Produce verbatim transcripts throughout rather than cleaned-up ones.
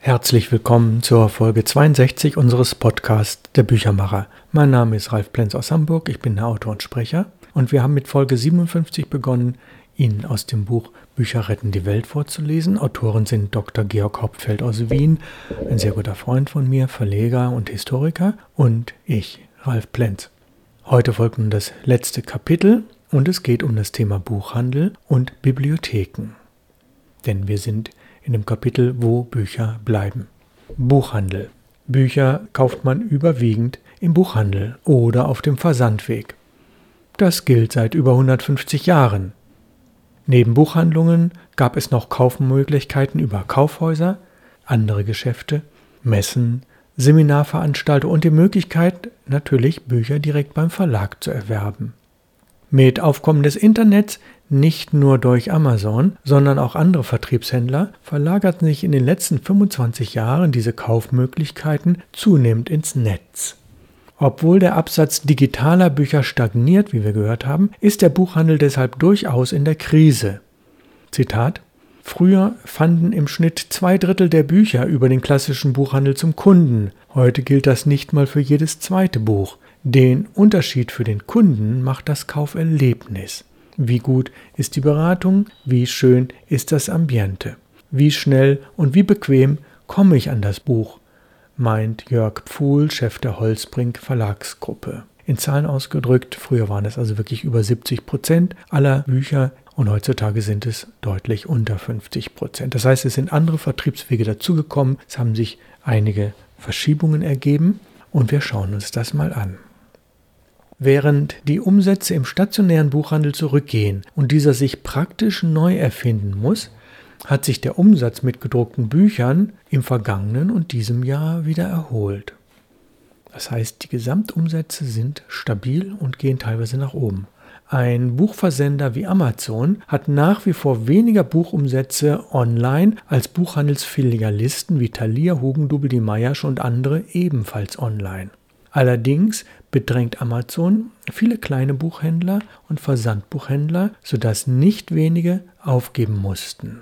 Herzlich willkommen zur Folge zweiundsechzig unseres Podcasts Der Büchermacher. Mein Name ist Ralf Plenz aus Hamburg, ich bin der Autor und Sprecher und wir haben mit Folge siebenundfünfzig begonnen, Ihnen aus dem Buch Bücher retten die Welt vorzulesen. Autoren sind Doktor Georg Hauptfeld aus Wien, ein sehr guter Freund von mir, Verleger und Historiker, und ich, Ralf Plenz. Heute folgt nun das letzte Kapitel und es geht um das Thema Buchhandel und Bibliotheken. Denn wir sind in dem Kapitel, wo Bücher bleiben. Buchhandel. Bücher kauft man überwiegend im Buchhandel oder auf dem Versandweg. Das gilt seit über hundertfünfzig Jahren. Neben Buchhandlungen gab es noch Kaufmöglichkeiten über Kaufhäuser, andere Geschäfte, Messen, Seminarveranstaltungen und die Möglichkeit, natürlich Bücher direkt beim Verlag zu erwerben. Mit Aufkommen des Internets, nicht nur durch Amazon, sondern auch andere Vertriebshändler, verlagerten sich in den letzten fünfundzwanzig Jahren diese Kaufmöglichkeiten zunehmend ins Netz. Obwohl der Absatz digitaler Bücher stagniert, wie wir gehört haben, ist der Buchhandel deshalb durchaus in der Krise. Zitat: Früher fanden im Schnitt zwei Drittel der Bücher über den klassischen Buchhandel zum Kunden. Heute gilt das nicht mal für jedes zweite Buch. Den Unterschied für den Kunden macht das Kauferlebnis. Wie gut ist die Beratung? Wie schön ist das Ambiente? Wie schnell und wie bequem komme ich an das Buch? Meint Jörg Pfuhl, Chef der Holzbrink Verlagsgruppe. In Zahlen ausgedrückt, früher waren es also wirklich über siebzig Prozent aller Bücher und heutzutage sind es deutlich unter fünfzig Prozent. Das heißt, es sind andere Vertriebswege dazugekommen, es haben sich einige Verschiebungen ergeben und wir schauen uns das mal an. Während die Umsätze im stationären Buchhandel zurückgehen und dieser sich praktisch neu erfinden muss, hat sich der Umsatz mit gedruckten Büchern im vergangenen und diesem Jahr wieder erholt. Das heißt, die Gesamtumsätze sind stabil und gehen teilweise nach oben. Ein Buchversender wie Amazon hat nach wie vor weniger Buchumsätze online als Buchhandelsfilialisten wie Thalia, Hugendubel, die Mayersch und andere ebenfalls online. Allerdings bedrängt Amazon viele kleine Buchhändler und Versandbuchhändler, sodass nicht wenige aufgeben mussten.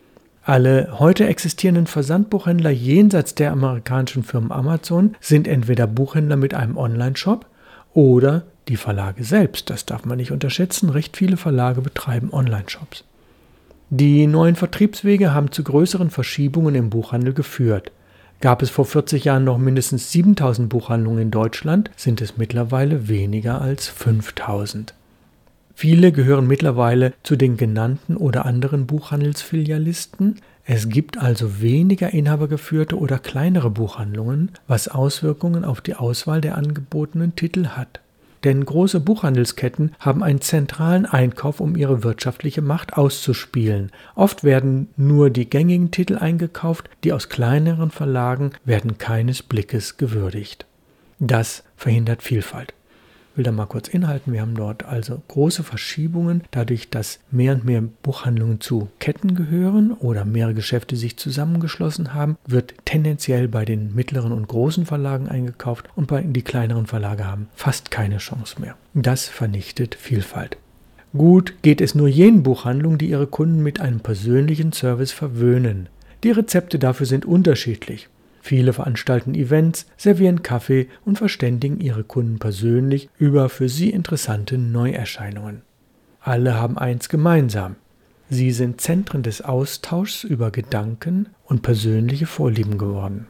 Alle heute existierenden Versandbuchhändler jenseits der amerikanischen Firma Amazon sind entweder Buchhändler mit einem Online-Shop oder die Verlage selbst. Das darf man nicht unterschätzen. Recht viele Verlage betreiben Online-Shops. Die neuen Vertriebswege haben zu größeren Verschiebungen im Buchhandel geführt. Gab es vor vierzig Jahren noch mindestens siebentausend Buchhandlungen in Deutschland, sind es mittlerweile weniger als fünftausend. Viele gehören mittlerweile zu den genannten oder anderen Buchhandelsfilialisten. Es gibt also weniger inhabergeführte oder kleinere Buchhandlungen, was Auswirkungen auf die Auswahl der angebotenen Titel hat. Denn große Buchhandelsketten haben einen zentralen Einkauf, um ihre wirtschaftliche Macht auszuspielen. Oft werden nur die gängigen Titel eingekauft, die aus kleineren Verlagen werden keines Blickes gewürdigt. Das verhindert Vielfalt. Ich will da mal kurz inhalten. Wir haben dort also große Verschiebungen, dadurch, dass mehr und mehr Buchhandlungen zu Ketten gehören oder mehrere Geschäfte sich zusammengeschlossen haben, wird tendenziell bei den mittleren und großen Verlagen eingekauft und bei die kleineren Verlage haben fast keine Chance mehr. Das vernichtet Vielfalt. Gut geht es nur jenen Buchhandlungen, die ihre Kunden mit einem persönlichen Service verwöhnen. Die Rezepte dafür sind unterschiedlich. Viele veranstalten Events, servieren Kaffee und verständigen ihre Kunden persönlich über für sie interessante Neuerscheinungen. Alle haben eins gemeinsam: Sie sind Zentren des Austauschs über Gedanken und persönliche Vorlieben geworden.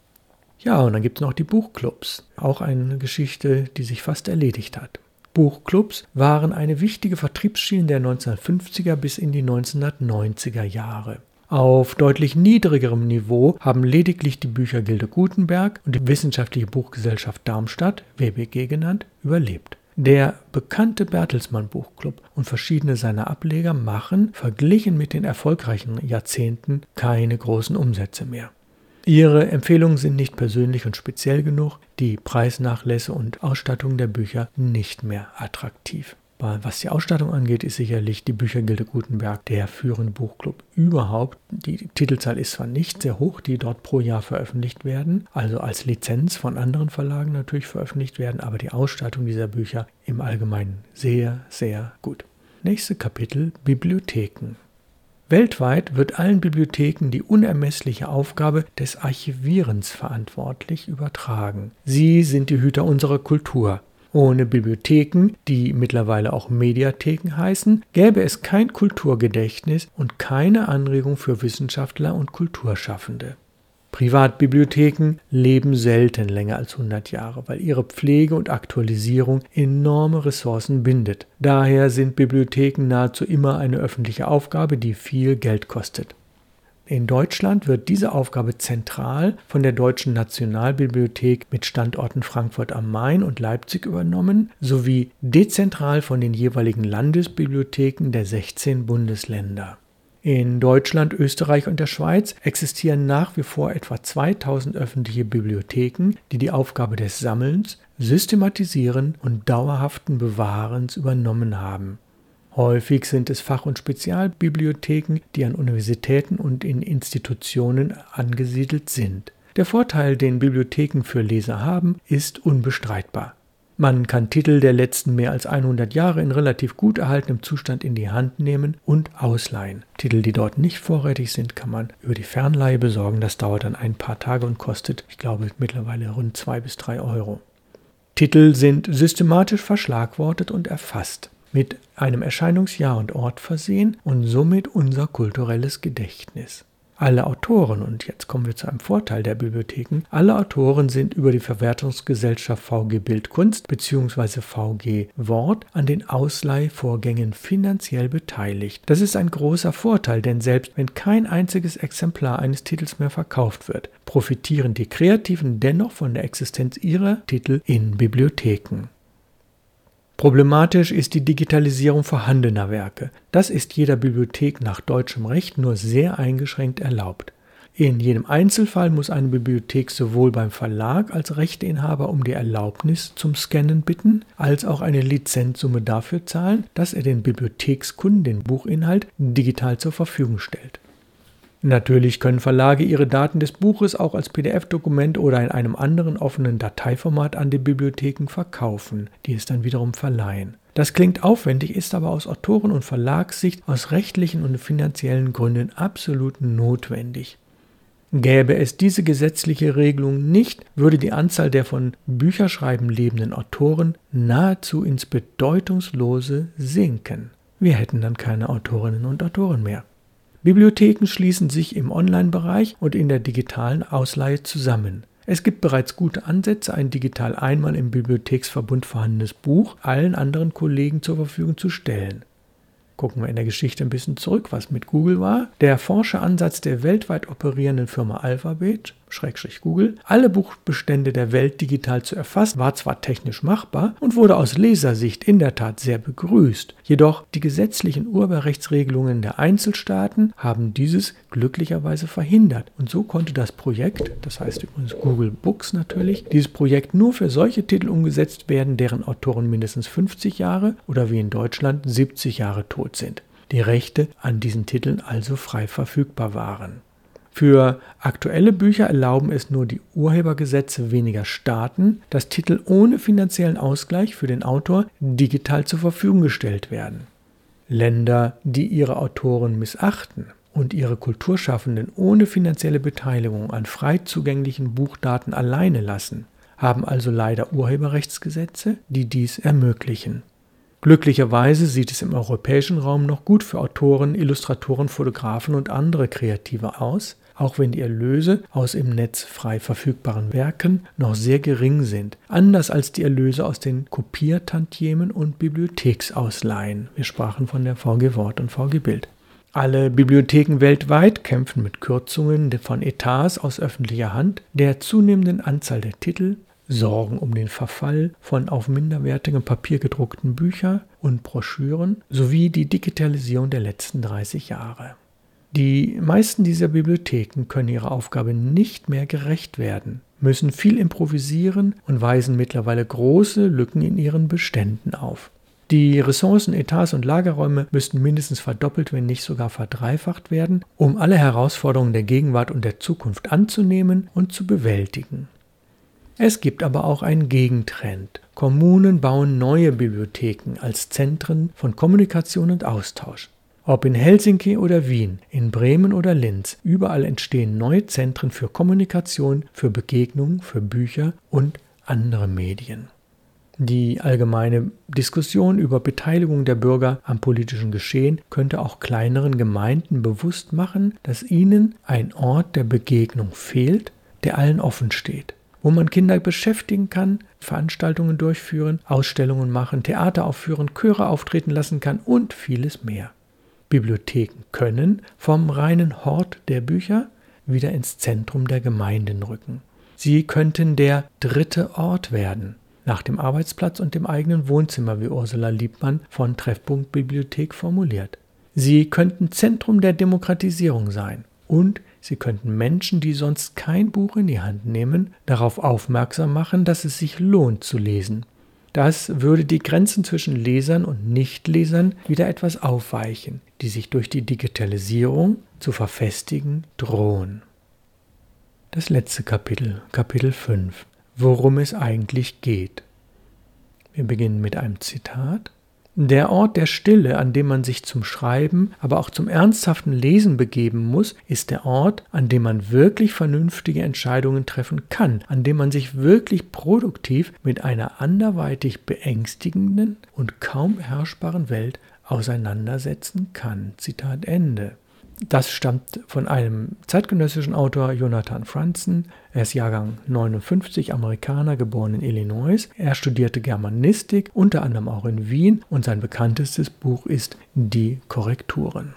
Ja, und dann gibt es noch die Buchclubs. Auch eine Geschichte, die sich fast erledigt hat. Buchclubs waren eine wichtige Vertriebsschiene der neunzehnhundertfünfziger bis in die neunzehnhundertneunziger Jahre. Auf deutlich niedrigerem Niveau haben lediglich die Büchergilde Gutenberg und die Wissenschaftliche Buchgesellschaft Darmstadt, W B G genannt, überlebt. Der bekannte Bertelsmann Buchclub und verschiedene seiner Ableger machen, verglichen mit den erfolgreichen Jahrzehnten, keine großen Umsätze mehr. Ihre Empfehlungen sind nicht persönlich und speziell genug, die Preisnachlässe und Ausstattung der Bücher nicht mehr attraktiv. Was die Ausstattung angeht, ist sicherlich die Büchergilde Gutenberg der führende Buchclub überhaupt. Die Titelzahl ist zwar nicht sehr hoch, die dort pro Jahr veröffentlicht werden, also als Lizenz von anderen Verlagen natürlich veröffentlicht werden, aber die Ausstattung dieser Bücher im Allgemeinen sehr, sehr gut. Nächste Kapitel: Bibliotheken. Weltweit wird allen Bibliotheken die unermessliche Aufgabe des Archivierens verantwortlich übertragen. Sie sind die Hüter unserer Kultur. Ohne Bibliotheken, die mittlerweile auch Mediatheken heißen, gäbe es kein Kulturgedächtnis und keine Anregung für Wissenschaftler und Kulturschaffende. Privatbibliotheken leben selten länger als hundert Jahre, weil ihre Pflege und Aktualisierung enorme Ressourcen bindet. Daher sind Bibliotheken nahezu immer eine öffentliche Aufgabe, die viel Geld kostet. In Deutschland wird diese Aufgabe zentral von der Deutschen Nationalbibliothek mit Standorten Frankfurt am Main und Leipzig übernommen, sowie dezentral von den jeweiligen Landesbibliotheken der sechzehn Bundesländer. In Deutschland, Österreich und der Schweiz existieren nach wie vor etwa zweitausend öffentliche Bibliotheken, die die Aufgabe des Sammelns, Systematisieren und dauerhaften Bewahrens übernommen haben. Häufig sind es Fach- und Spezialbibliotheken, die an Universitäten und in Institutionen angesiedelt sind. Der Vorteil, den Bibliotheken für Leser haben, ist unbestreitbar. Man kann Titel der letzten mehr als hundert Jahre in relativ gut erhaltenem Zustand in die Hand nehmen und ausleihen. Titel, die dort nicht vorrätig sind, kann man über die Fernleihe besorgen. Das dauert dann ein paar Tage und kostet, ich glaube, mittlerweile rund zwei bis drei Euro. Titel sind systematisch verschlagwortet und erfasst, mit einem Erscheinungsjahr und Ort versehen und somit unser kulturelles Gedächtnis. Alle Autoren, und jetzt kommen wir zu einem Vorteil der Bibliotheken, alle Autoren sind über die Verwertungsgesellschaft V G Bildkunst bzw. V G Wort an den Ausleihvorgängen finanziell beteiligt. Das ist ein großer Vorteil, denn selbst wenn kein einziges Exemplar eines Titels mehr verkauft wird, profitieren die Kreativen dennoch von der Existenz ihrer Titel in Bibliotheken. Problematisch ist die Digitalisierung vorhandener Werke. Das ist jeder Bibliothek nach deutschem Recht nur sehr eingeschränkt erlaubt. In jedem Einzelfall muss eine Bibliothek sowohl beim Verlag als Rechteinhaber um die Erlaubnis zum Scannen bitten, als auch eine Lizenzsumme dafür zahlen, dass er den Bibliothekskunden den Buchinhalt digital zur Verfügung stellt. Natürlich können Verlage ihre Daten des Buches auch als P D F-Dokument oder in einem anderen offenen Dateiformat an die Bibliotheken verkaufen, die es dann wiederum verleihen. Das klingt aufwendig, ist aber aus Autoren- und Verlagssicht aus rechtlichen und finanziellen Gründen absolut notwendig. Gäbe es diese gesetzliche Regelung nicht, würde die Anzahl der von Bücherschreiben lebenden Autoren nahezu ins Bedeutungslose sinken. Wir hätten dann keine Autorinnen und Autoren mehr. Bibliotheken schließen sich im Online-Bereich und in der digitalen Ausleihe zusammen. Es gibt bereits gute Ansätze, ein digital einmal im Bibliotheksverbund vorhandenes Buch allen anderen Kollegen zur Verfügung zu stellen. Gucken wir in der Geschichte ein bisschen zurück, was mit Google war. Der Forscheransatz der weltweit operierenden Firma Alphabet, Schrägstrich Google, alle Buchbestände der Welt digital zu erfassen, war zwar technisch machbar und wurde aus Lesersicht in der Tat sehr begrüßt. Jedoch die gesetzlichen Urheberrechtsregelungen der Einzelstaaten haben dieses glücklicherweise verhindert. Und so konnte das Projekt, das heißt übrigens Google Books natürlich, dieses Projekt nur für solche Titel umgesetzt werden, deren Autoren mindestens fünfzig Jahre oder wie in Deutschland siebzig Jahre tot sind. Die Rechte an diesen Titeln also frei verfügbar waren. Für aktuelle Bücher erlauben es nur die Urhebergesetze weniger Staaten, dass Titel ohne finanziellen Ausgleich für den Autor digital zur Verfügung gestellt werden. Länder, die ihre Autoren missachten und ihre Kulturschaffenden ohne finanzielle Beteiligung an frei zugänglichen Buchdaten alleine lassen, haben also leider Urheberrechtsgesetze, die dies ermöglichen. Glücklicherweise sieht es im europäischen Raum noch gut für Autoren, Illustratoren, Fotografen und andere Kreative aus, auch wenn die Erlöse aus im Netz frei verfügbaren Werken noch sehr gering sind, anders als die Erlöse aus den Kopiertantiemen und Bibliotheksausleihen. Wir sprachen von der V G Wort und V G Bild. Alle Bibliotheken weltweit kämpfen mit Kürzungen von Etats aus öffentlicher Hand, der zunehmenden Anzahl der Titel, Sorgen um den Verfall von auf minderwertigem Papier gedruckten Büchern und Broschüren sowie die Digitalisierung der letzten dreißig Jahre. Die meisten dieser Bibliotheken können ihrer Aufgabe nicht mehr gerecht werden, müssen viel improvisieren und weisen mittlerweile große Lücken in ihren Beständen auf. Die Ressourcen, Etats und Lagerräume müssten mindestens verdoppelt, wenn nicht sogar verdreifacht werden, um alle Herausforderungen der Gegenwart und der Zukunft anzunehmen und zu bewältigen. Es gibt aber auch einen Gegentrend. Kommunen bauen neue Bibliotheken als Zentren von Kommunikation und Austausch. Ob in Helsinki oder Wien, in Bremen oder Linz, überall entstehen neue Zentren für Kommunikation, für Begegnungen, für Bücher und andere Medien. Die allgemeine Diskussion über Beteiligung der Bürger am politischen Geschehen könnte auch kleineren Gemeinden bewusst machen, dass ihnen ein Ort der Begegnung fehlt, der allen offen steht, wo man Kinder beschäftigen kann, Veranstaltungen durchführen, Ausstellungen machen, Theater aufführen, Chöre auftreten lassen kann und vieles mehr. Bibliotheken können vom reinen Hort der Bücher wieder ins Zentrum der Gemeinden rücken. Sie könnten der dritte Ort werden, nach dem Arbeitsplatz und dem eigenen Wohnzimmer, wie Ursula Liebmann von Treffpunkt Bibliothek formuliert. Sie könnten Zentrum der Demokratisierung sein und sie könnten Menschen, die sonst kein Buch in die Hand nehmen, darauf aufmerksam machen, dass es sich lohnt zu lesen. Das würde die Grenzen zwischen Lesern und Nichtlesern wieder etwas aufweichen, die sich durch die Digitalisierung zu verfestigen drohen. Das letzte Kapitel, Kapitel fünf. Worum es eigentlich geht. Wir beginnen mit einem Zitat. Der Ort der Stille, an dem man sich zum Schreiben, aber auch zum ernsthaften Lesen begeben muss, ist der Ort, an dem man wirklich vernünftige Entscheidungen treffen kann, an dem man sich wirklich produktiv mit einer anderweitig beängstigenden und kaum beherrschbaren Welt auseinandersetzen kann. Zitat Ende. Das stammt von einem zeitgenössischen Autor, Jonathan Franzen. Er ist Jahrgang neunundfünfzig, Amerikaner, geboren in Illinois. Er studierte Germanistik, unter anderem auch in Wien, und sein bekanntestes Buch ist Die Korrekturen.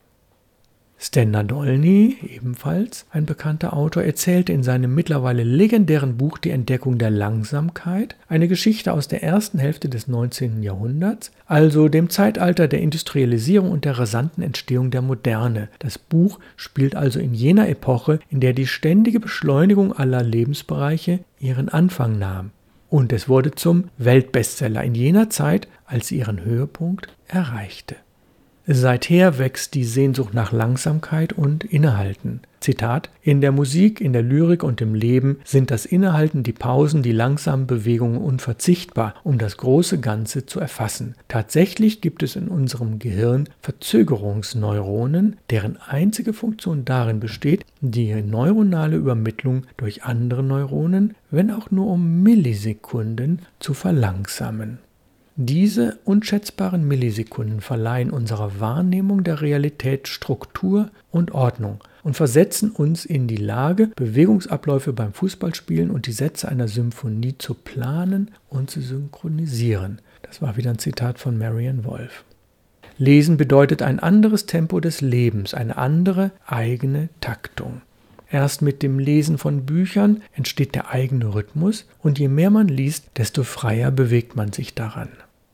Stan Nadolny, ebenfalls ein bekannter Autor, erzählte in seinem mittlerweile legendären Buch Die Entdeckung der Langsamkeit eine Geschichte aus der ersten Hälfte des neunzehnten Jahrhunderts, also dem Zeitalter der Industrialisierung und der rasanten Entstehung der Moderne. Das Buch spielt also in jener Epoche, in der die ständige Beschleunigung aller Lebensbereiche ihren Anfang nahm. Und es wurde zum Weltbestseller in jener Zeit, als sie ihren Höhepunkt erreichte. Seither wächst die Sehnsucht nach Langsamkeit und Innehalten. Zitat: In der Musik, in der Lyrik und im Leben sind das Innehalten, die Pausen, die langsamen Bewegungen unverzichtbar, um das große Ganze zu erfassen. Tatsächlich gibt es in unserem Gehirn Verzögerungsneuronen, deren einzige Funktion darin besteht, die neuronale Übermittlung durch andere Neuronen, wenn auch nur um Millisekunden, zu verlangsamen. Diese unschätzbaren Millisekunden verleihen unserer Wahrnehmung der Realität Struktur und Ordnung und versetzen uns in die Lage, Bewegungsabläufe beim Fußballspielen und die Sätze einer Symphonie zu planen und zu synchronisieren. Das war wieder ein Zitat von Marianne Wolf. Lesen bedeutet ein anderes Tempo des Lebens, eine andere eigene Taktung. Erst mit dem Lesen von Büchern entsteht der eigene Rhythmus und je mehr man liest, desto freier bewegt man sich daran.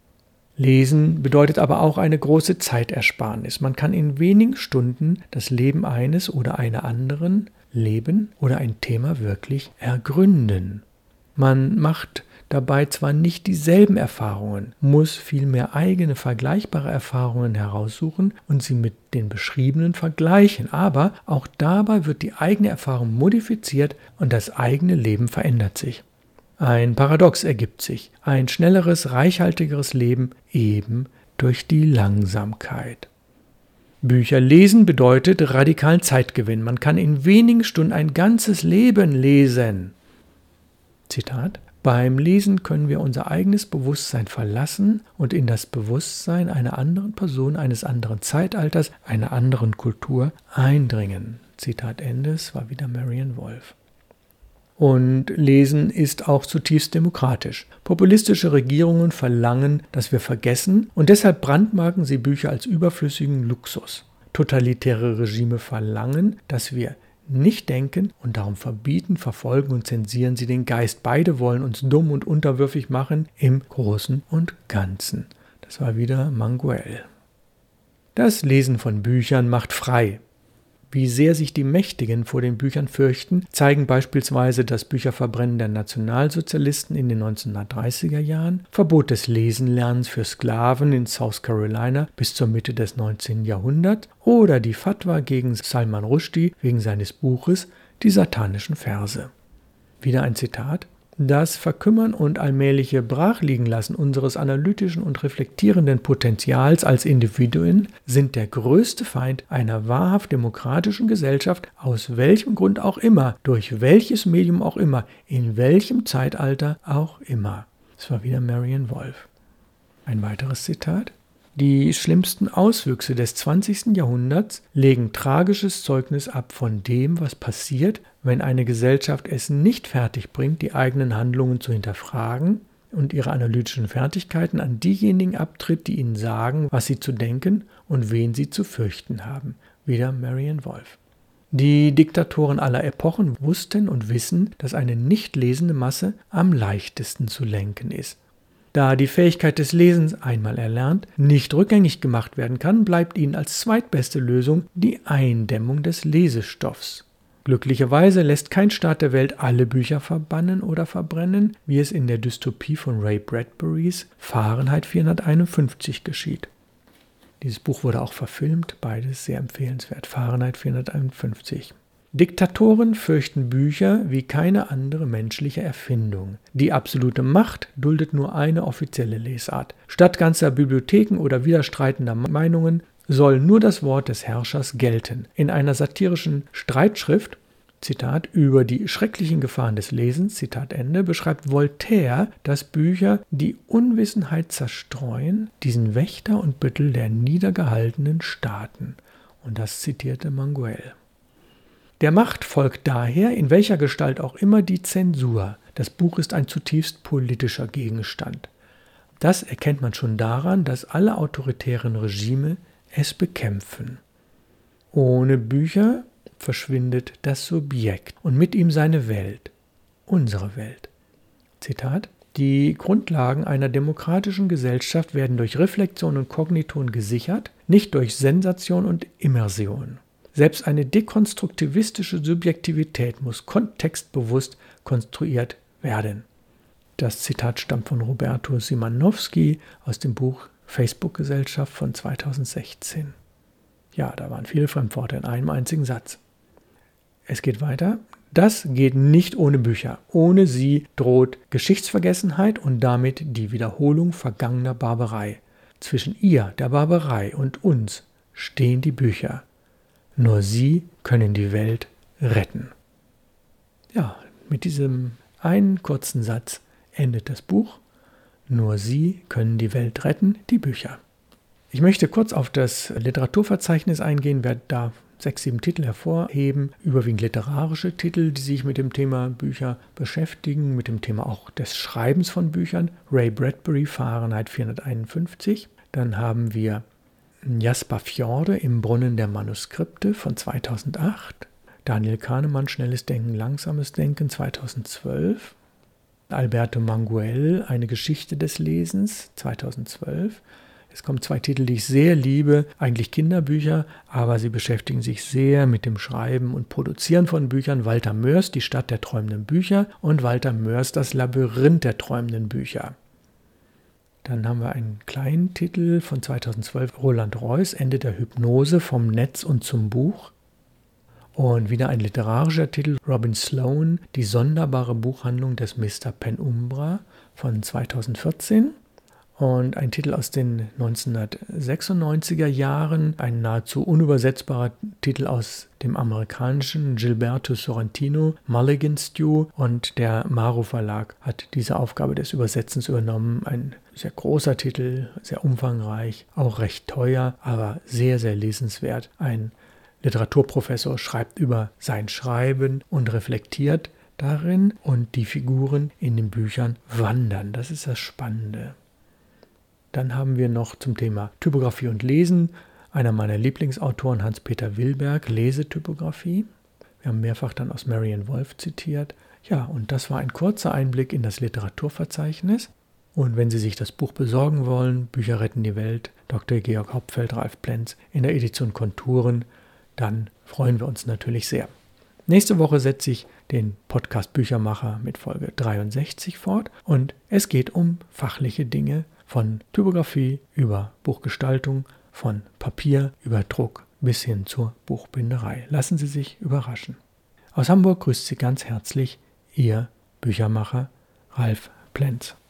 Lesen bedeutet aber auch eine große Zeitersparnis. Man kann in wenigen Stunden das Leben eines oder einer anderen leben oder ein Thema wirklich ergründen. Man macht dabei zwar nicht dieselben Erfahrungen, muss vielmehr eigene vergleichbare Erfahrungen heraussuchen und sie mit den beschriebenen vergleichen, aber auch dabei wird die eigene Erfahrung modifiziert und das eigene Leben verändert sich. Ein Paradox ergibt sich, ein schnelleres, reichhaltigeres Leben eben durch die Langsamkeit. Bücher lesen bedeutet radikalen Zeitgewinn. Man kann in wenigen Stunden ein ganzes Leben lesen. Zitat: Beim Lesen können wir unser eigenes Bewusstsein verlassen und in das Bewusstsein einer anderen Person, eines anderen Zeitalters, einer anderen Kultur eindringen. Zitat Ende, es war wieder Marianne Wolf. Und Lesen ist auch zutiefst demokratisch. Populistische Regierungen verlangen, dass wir vergessen, und deshalb brandmarken sie Bücher als überflüssigen Luxus. Totalitäre Regime verlangen, dass wir nicht denken und darum verbieten, verfolgen und zensieren sie den Geist. Beide wollen uns dumm und unterwürfig machen im Großen und Ganzen. Das war wieder Manguel. Das Lesen von Büchern macht frei. Wie sehr sich die Mächtigen vor den Büchern fürchten, zeigen beispielsweise das Bücherverbrennen der Nationalsozialisten in den neunzehnhundertdreißiger Jahren, Verbot des Lesenlernens für Sklaven in South Carolina bis zur Mitte des neunzehnten Jahrhunderts oder die Fatwa gegen Salman Rushdie wegen seines Buches Die satanischen Verse. Wieder ein Zitat: Das Verkümmern und allmähliche Brachliegenlassen unseres analytischen und reflektierenden Potenzials als Individuen sind der größte Feind einer wahrhaft demokratischen Gesellschaft, aus welchem Grund auch immer, durch welches Medium auch immer, in welchem Zeitalter auch immer. Das war wieder Marianne Wolf. Ein weiteres Zitat. Die schlimmsten Auswüchse des zwanzigsten Jahrhunderts legen tragisches Zeugnis ab von dem, was passiert, wenn eine Gesellschaft es nicht fertigbringt, die eigenen Handlungen zu hinterfragen und ihre analytischen Fertigkeiten an diejenigen abtritt, die ihnen sagen, was sie zu denken und wen sie zu fürchten haben. Wieder Marianne Wolf. Die Diktatoren aller Epochen wussten und wissen, dass eine nicht lesende Masse am leichtesten zu lenken ist. Da die Fähigkeit des Lesens, einmal erlernt, nicht rückgängig gemacht werden kann, bleibt ihnen als zweitbeste Lösung die Eindämmung des Lesestoffs. Glücklicherweise lässt kein Staat der Welt alle Bücher verbannen oder verbrennen, wie es in der Dystopie von Ray Bradburys Fahrenheit vierhunderteinundfünfzig geschieht. Dieses Buch wurde auch verfilmt, beides sehr empfehlenswert. Fahrenheit vierhunderteinundfünfzig. Diktatoren fürchten Bücher wie keine andere menschliche Erfindung. Die absolute Macht duldet nur eine offizielle Lesart. Statt ganzer Bibliotheken oder widerstreitender Meinungen soll nur das Wort des Herrschers gelten. In einer satirischen Streitschrift, Zitat, über die schrecklichen Gefahren des Lesens, Zitat Ende, beschreibt Voltaire, dass Bücher die Unwissenheit zerstreuen, diesen Wächter und Büttel der niedergehaltenen Staaten. Und das zitierte Manguel. Der Macht folgt daher, in welcher Gestalt auch immer, die Zensur. Das Buch ist ein zutiefst politischer Gegenstand. Das erkennt man schon daran, dass alle autoritären Regime es bekämpfen. Ohne Bücher verschwindet das Subjekt und mit ihm seine Welt, unsere Welt. Zitat: Die Grundlagen einer demokratischen Gesellschaft werden durch Reflexion und Kognition gesichert, nicht durch Sensation und Immersion. Selbst eine dekonstruktivistische Subjektivität muss kontextbewusst konstruiert werden. Das Zitat stammt von Roberto Simanowski aus dem Buch Facebook-Gesellschaft von zweitausendsechzehn. Ja, da waren viele Fremdworte in einem einzigen Satz. Es geht weiter. Das geht nicht ohne Bücher. Ohne sie droht Geschichtsvergessenheit und damit die Wiederholung vergangener Barbarei. Zwischen ihr, der Barbarei, und uns stehen die Bücher. Nur sie können die Welt retten. Ja, mit diesem einen kurzen Satz endet das Buch. Nur sie können die Welt retten, die Bücher. Ich möchte kurz auf das Literaturverzeichnis eingehen, werde da sechs, sieben Titel hervorheben, überwiegend literarische Titel, die sich mit dem Thema Bücher beschäftigen, mit dem Thema auch des Schreibens von Büchern. Ray Bradbury, Fahrenheit vierhunderteinundfünfzig. Dann haben wir Jasper Fjorde im Brunnen der Manuskripte von zweitausendacht. Daniel Kahnemann, Schnelles Denken, Langsames Denken, zweitausendzwölf. Alberto Manguel, Eine Geschichte des Lesens, zweitausendzwölf. Es kommen zwei Titel, die ich sehr liebe, eigentlich Kinderbücher, aber sie beschäftigen sich sehr mit dem Schreiben und Produzieren von Büchern. Walter Mörs, Die Stadt der träumenden Bücher, und Walter Mörs, Das Labyrinth der träumenden Bücher. Dann haben wir einen kleinen Titel von zweitausendzwölf, Roland Reuss, Ende der Hypnose, vom Netz und zum Buch. Und wieder ein literarischer Titel, Robin Sloan, Die sonderbare Buchhandlung des Mister Penumbra von zweitausendvierzehn. Und ein Titel aus den neunzehnhundertsechsundneunziger Jahren, ein nahezu unübersetzbarer Titel aus dem amerikanischen Gilberto Sorrentino, Mulligan Stew, und der Maru Verlag hat diese Aufgabe des Übersetzens übernommen. Ein sehr großer Titel, sehr umfangreich, auch recht teuer, aber sehr, sehr lesenswert. Ein Literaturprofessor schreibt über sein Schreiben und reflektiert darin, und die Figuren in den Büchern wandern. Das ist das Spannende. Dann haben wir noch zum Thema Typografie und Lesen einer meiner Lieblingsautoren, Hans-Peter Wilberg, Lesetypografie. Wir haben mehrfach dann aus Marianne Wolf zitiert. Ja, und das war ein kurzer Einblick in das Literaturverzeichnis. Und wenn Sie sich das Buch besorgen wollen, Bücher retten die Welt, Doktor Georg Hauptfeld, Ralf Plenz, in der Edition Konturen, dann freuen wir uns natürlich sehr. Nächste Woche setze ich den Podcast Büchermacher mit Folge dreiundsechzig fort, und es geht um fachliche Dinge, von Typografie über Buchgestaltung, von Papier über Druck bis hin zur Buchbinderei. Lassen Sie sich überraschen. Aus Hamburg grüßt Sie ganz herzlich Ihr Büchermacher Ralf Plenz.